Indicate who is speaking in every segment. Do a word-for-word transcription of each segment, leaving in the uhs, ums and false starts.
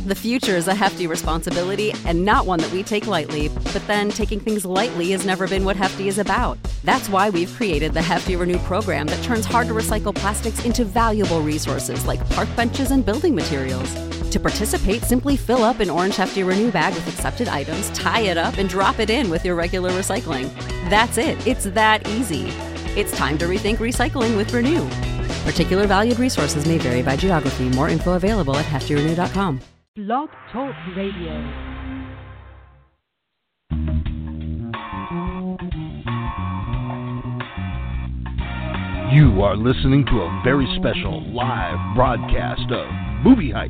Speaker 1: The future is a hefty responsibility and not one that we take lightly, but then taking things lightly has never been what Hefty is about. That's why we've created the Hefty Renew program that turns hard-to-recycle plastics into valuable resources like park benches and building materials. To participate, simply fill up an orange Hefty Renew bag with accepted items, tie it up, and drop it in with your regular recycling. That's it. It's that easy. It's time to rethink recycling with Renew. Particular valued resources may vary by geography. More info available at hefty renew dot com.
Speaker 2: Blog Talk Radio.
Speaker 3: You are listening to a very special live broadcast of Movie Hype.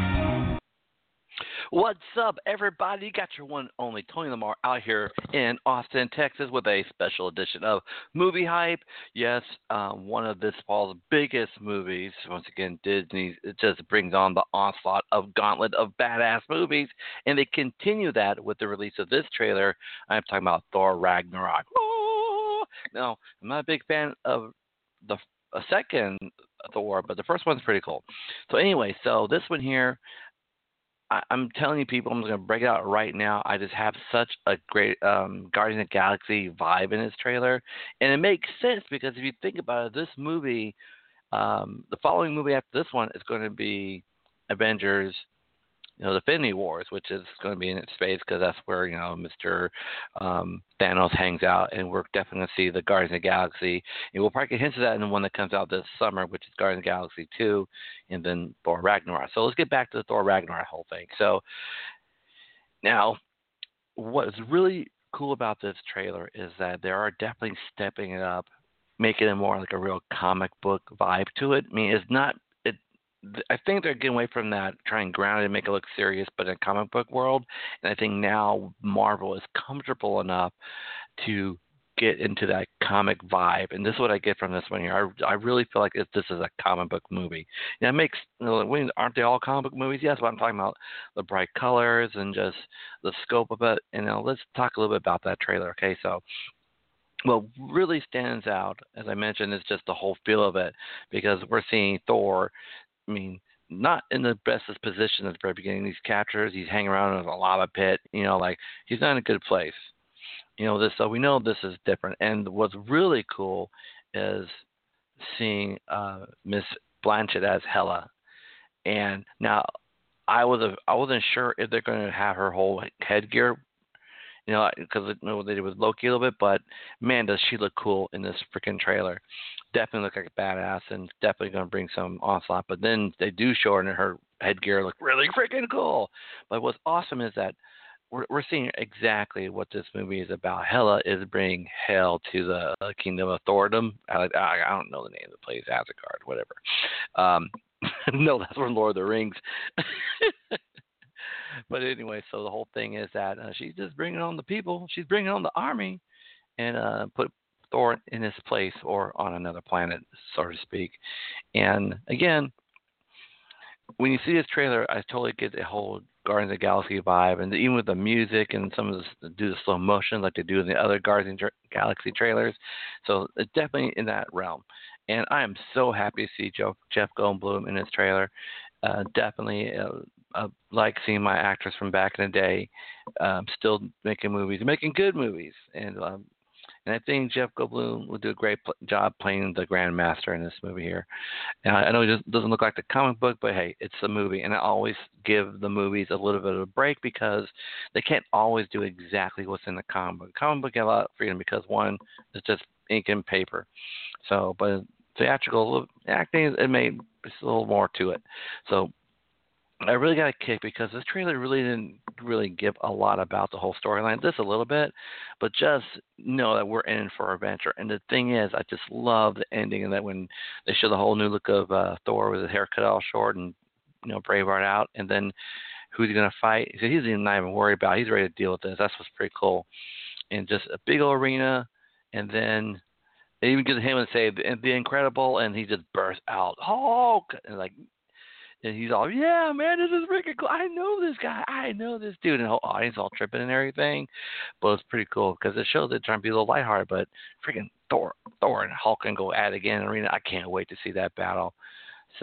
Speaker 4: What's up, everybody? You got your one and only Tony Lamar out here in Austin, Texas, with a special edition of Movie Hype. Yes, um, one of this fall's biggest movies. Once again, Disney it just brings on the onslaught of gauntlet of badass movies, and they continue that with the release of this trailer. I'm talking about Thor Ragnarok. Oh! Now, I'm not a big fan of the a second Thor, but the first one's pretty cool. So anyway, so this one here, I'm telling you, people, I'm just going to break it out right now. I just have such a great um, Guardians of the Galaxy vibe in this trailer. And it makes sense because if you think about it, this movie, um, the following movie after this one is going to be Avengers, you know, the Infinity Wars, which is going to be in space because that's where, you know, Mister Um, Thanos hangs out. And we're definitely going to see the Guardians of the Galaxy. And we'll probably get hints of that in the one that comes out this summer, which is Guardians of the Galaxy two, and then Thor Ragnarok. So let's get back to the Thor Ragnarok whole thing. So now, what's really cool about this trailer is that they are definitely stepping it up, making it more like a real comic book vibe to it. I mean, it's not I think they're getting away from that, trying to ground it and make it look serious, but in a comic book world. And I think now Marvel is comfortable enough to get into that comic vibe. And this is what I get from this one here. I, I really feel like it, this is a comic book movie. Yeah, it makes, you know, aren't they all comic book movies? Yes, but I'm talking about the bright colors and just the scope of it. And you know, let's talk a little bit about that trailer. Okay, so what really stands out, as I mentioned, is just the whole feel of it, because we're seeing Thor, I mean, not in the bestest position at the very beginning. These captures, he's hanging around in a lava pit, you know, like he's not in a good place. You know, this, so we know this is different. And what's really cool is seeing uh, Miss Blanchett as Hela. And now I was a, I wasn't sure if they're going to have her whole headgear, you know, because you know what they did with Loki a little bit, but man, does she look cool in this freaking trailer. Definitely look like a badass and definitely going to bring some onslaught. But then they do show her and her headgear look really freaking cool. But what's awesome is that we're, we're seeing exactly what this movie is about. Hela is bringing hell to the uh, kingdom of Thordom. I, I, I don't know the name of the place, Asgard, whatever. Um, no, that's from Lord of the Rings. But anyway, so the whole thing is that uh, she's just bringing on the people. She's bringing on the army and uh, put Thor in his place or on another planet, so to speak. And again, when you see this trailer, I totally get the whole Guardians of the Galaxy vibe, and even with the music and some of the do the slow motion like they do in the other Guardians of the Galaxy trailers. So it's definitely in that realm. And I am so happy to see Joe, Jeff Goldblum in this trailer. Uh, definitely uh, uh, like seeing my actors from back in the day um, still making movies, making good movies. And um, and I think Jeff Goldblum will do a great pl- job playing the Grand Master in this movie here. And I, I know it just doesn't look like the comic book, but hey, it's a movie. And I always give the movies a little bit of a break because they can't always do exactly what's in the comic book. The comic book has a lot of freedom because, one, it's just ink and paper. So, but theatrical acting, it may there's a little more to it. So I really got a kick because this trailer really didn't really give a lot about the whole storyline. Just a little bit, but just know that we're in for adventure. And the thing is, I just love the ending and that when they show the whole new look of uh, Thor with his hair cut all short and, you know, Braveheart out, and then who's he going to fight? So he's not even worried about it. He's ready to deal with this. That's what's pretty cool. And just a big old arena, and then they even get him and say the, the Incredible, and he just bursts out Hulk, and like, and he's all, yeah, man, this is freaking cool. I know this guy. I know this dude, and the whole audience all tripping and everything. But it's pretty cool because it shows they're trying to be a little lighthearted. But freaking Thor, Thor and Hulk can go at it again in the arena. I can't wait to see that battle. So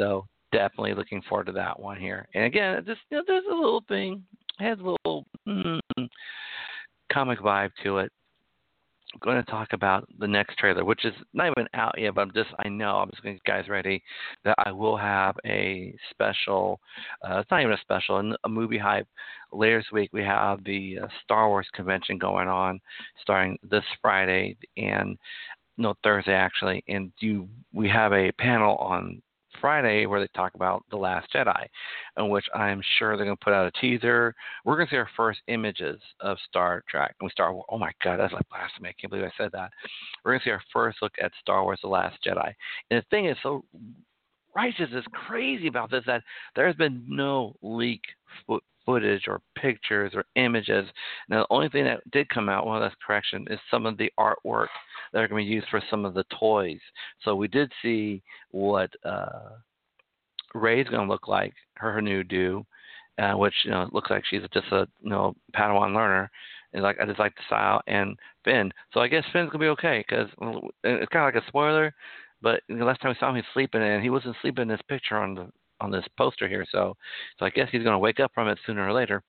Speaker 4: definitely looking forward to that one here. And again, just you know, there's a little thing, it has a little mm, comic vibe to it. I'm going to talk about the next trailer, which is not even out yet, but I'm just, I know, I'm just going to get you guys ready that I will have a special, uh, it's not even a special, a movie hype. Later this week, we have the uh, Star Wars convention going on starting this Friday and, no, Thursday actually. And you, we have a panel on Friday where they talk about The Last Jedi, in which I'm sure they're going to put out a teaser. We're going to see our first images of Star Trek. And we start, oh my God, that's like blasphemy. I can't believe I said that. We're going to see our first look at Star Wars The Last Jedi. And the thing is so righteous, is crazy about this, that there has been no leak fo- footage or pictures or images. Now, the only thing that did come out, well, that's correction, is some of the artwork that are going to be used for some of the toys. So we did see what uh, Rey's going to look like, her, her new do, uh, which you know looks like she's just a you know Padawan learner. And like I just like the style, and Finn. So I guess Finn's gonna be okay because it's kind of like a spoiler. But the last time we saw him, he's sleeping, and he wasn't sleeping in this picture on the on this poster here. So so I guess he's gonna wake up from it sooner or later.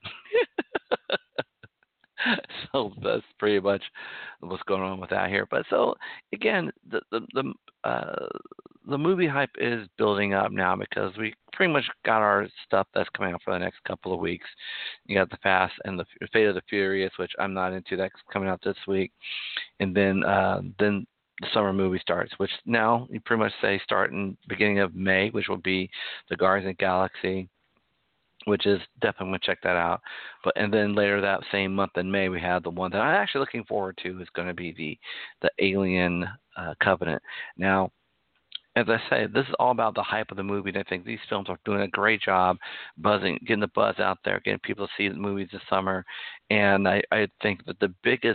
Speaker 4: So that's pretty much what's going on with that here. But so again, the the the, uh, the movie hype is building up now because we pretty much got our stuff that's coming out for the next couple of weeks. You got the Fast and the Fate of the Furious, which I'm not into. That's coming out this week, and then uh, then the summer movie starts, which now you pretty much say start in beginning of May, which will be the Guardians of the Galaxy, which is definitely going to check that out. But and then later that same month in May, we have the one that I'm actually looking forward to is going to be the the Alien uh, Covenant. Now, as I say, this is all about the hype of the movie, and I think these films are doing a great job buzzing, getting the buzz out there, getting people to see the movies this summer. And I, I think that the biggest,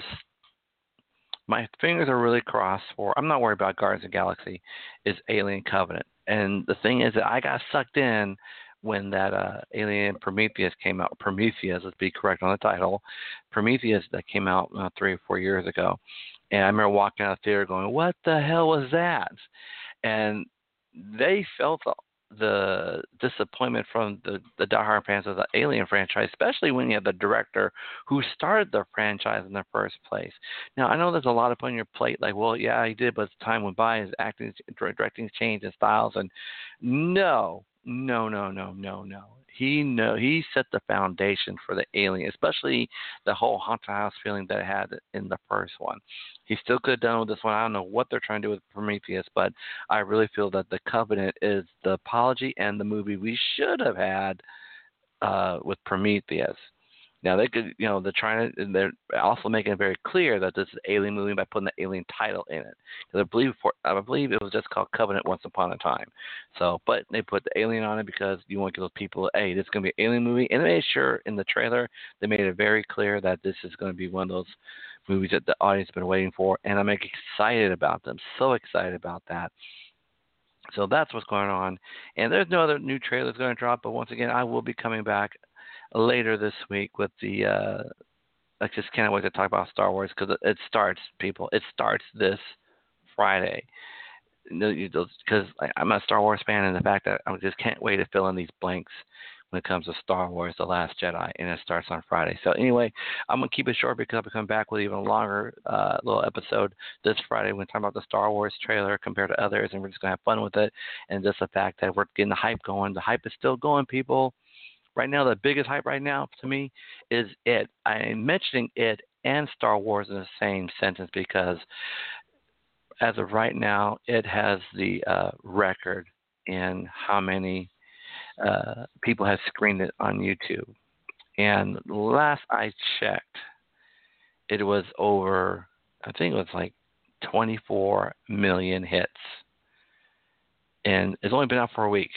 Speaker 4: my fingers are really crossed for, I'm not worried about Guardians of the Galaxy, is Alien Covenant. And the thing is that I got sucked in when that uh, Alien Prometheus came out. Prometheus, let's be correct on the title. Prometheus that came out uh, three or four years ago. And I remember walking out of the theater going, what the hell was that? And they felt the, the disappointment from the, the diehard fans of the Alien franchise, especially when you have the director who started the franchise in the first place. Now, I know there's a lot up on your plate, like, well, yeah, he did, but as time went by, his acting, directing changed, his styles, and no, no, no, no, no, no. He know he set the foundation for the Alien, especially the whole haunted house feeling that it had in the first one. He still could have done with this one. I don't know what they're trying to do with Prometheus, but I really feel that The Covenant is the apology and the movie we should have had uh, with Prometheus. Now they could, you know, they're trying to, they're also making it very clear that this is an Alien movie by putting the Alien title in it. Because I believe, for, I believe it was just called Covenant Once Upon a Time. So, but they put the Alien on it because you want to give those people, hey, this is going to be an Alien movie. And they made sure in the trailer they made it very clear that this is going to be one of those movies that the audience has been waiting for, and I'm excited about them. So excited about that. So that's what's going on. And there's no other new trailers going to drop, but once again, I will be coming back later this week with the uh I just can't wait to talk about Star Wars because it starts, people. It starts this Friday. Because I'm a Star Wars fan, and the fact that I just can't wait to fill in these blanks when it comes to Star Wars The Last Jedi, and it starts on Friday. So anyway, I'm going to keep it short because I'll be coming back with even a longer uh, little episode this Friday when we talk about the Star Wars trailer compared to others, and we're just going to have fun with it. And just the fact that we're getting the hype going. The hype is still going, people. Right now, the biggest hype right now to me is it. I'm mentioning it and Star Wars in the same sentence because as of right now, it has the uh, record in how many uh, people have screened it on YouTube. And last I checked, it was over, I think it was like twenty-four million hits. And it's only been out for a week.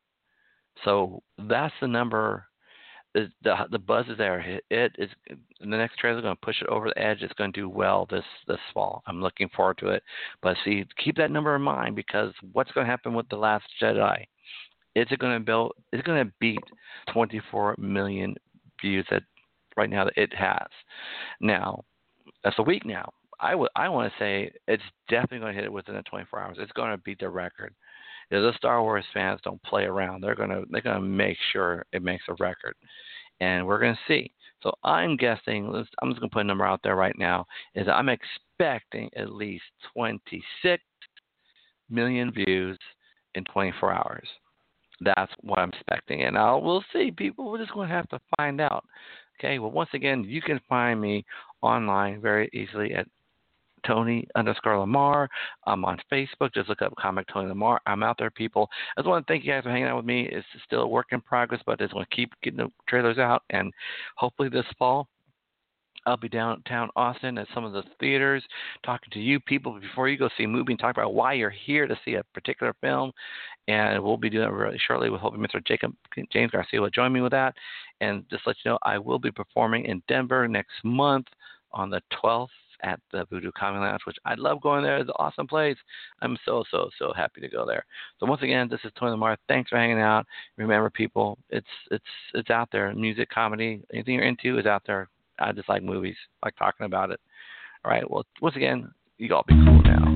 Speaker 4: So that's the number. The the buzz is there. It is the next trailer is going to push it over the edge. It's going to do well this this fall. I'm looking forward to it. But see, keep that number in mind because what's going to happen with The Last Jedi? Is it going to build? Is it going to beat twenty-four million views that right now that it has? Now that's a week now. I would I want to say it's definitely going to hit it within the twenty-four hours. It's going to beat the record. You know, the Star Wars fans don't play around. They're gonna they're gonna make sure it makes a record, and we're gonna see. So I'm guessing. Let's, I'm just gonna put a number out there right now. Is that I'm expecting at least twenty-six million views in twenty-four hours. That's what I'm expecting, and I'll we'll see. People, we're just going to have to find out. Okay. Well, once again, you can find me online very easily at Tony underscore Lamar. I'm on Facebook. Just look up Comic Tony Lamar. I'm out there, people. I just want to thank you guys for hanging out with me. It's still a work in progress, but I just want to keep getting the trailers out, and hopefully this fall I'll be downtown Austin at some of the theaters talking to you people before you go see a movie and talk about why you're here to see a particular film. And we'll be doing that really shortly. We're hoping Mister Jacob James Garcia will join me with that. And just let you know, I will be performing in Denver next month on the twelfth at the Voodoo Comedy Lounge, which I love going there. It's an awesome place. I'm so, so, so happy to go there. So once again, this is Tony Lamar. Thanks for hanging out. Remember, people, it's it's it's out there. Music, comedy, anything you're into is out there. I just like movies, like talking about it. All right. Well, once again, you all be cool now.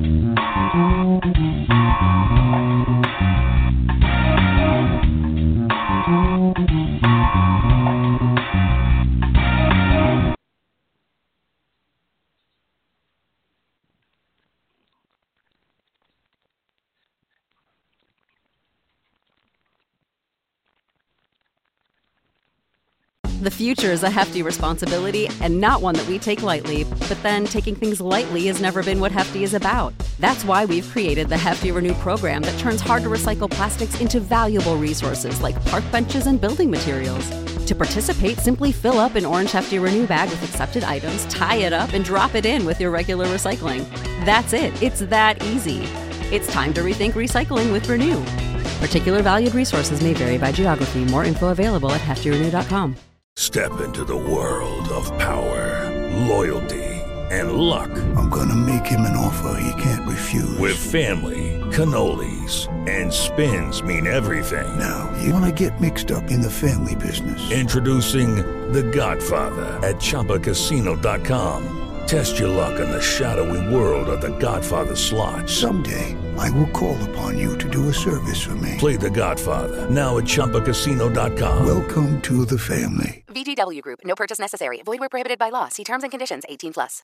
Speaker 1: The future is a hefty responsibility and not one that we take lightly, but then taking things lightly has never been what Hefty is about. That's why we've created the Hefty Renew program that turns hard-to-recycle plastics into valuable resources like park benches and building materials. To participate, simply fill up an orange Hefty Renew bag with accepted items, tie it up, and drop it in with your regular recycling. That's it. It's that easy. It's time to rethink recycling with Renew. Particular valued resources may vary by geography. More info available at hefty renew dot com.
Speaker 5: Step into the world of power, loyalty, and luck.
Speaker 6: I'm gonna make him an offer he can't refuse.
Speaker 5: With family, cannolis, and spins mean everything.
Speaker 6: Now, you wanna get mixed up in the family business.
Speaker 5: Introducing The Godfather at Chumba Casino dot com. Test your luck in the shadowy world of The Godfather slot.
Speaker 6: Someday, I will call upon you to do a service for me.
Speaker 5: Play The Godfather, now at Chumba Casino dot com.
Speaker 6: Welcome to the family.
Speaker 7: V G W Group. No purchase necessary. Void where prohibited by law. See terms and conditions. eighteen plus.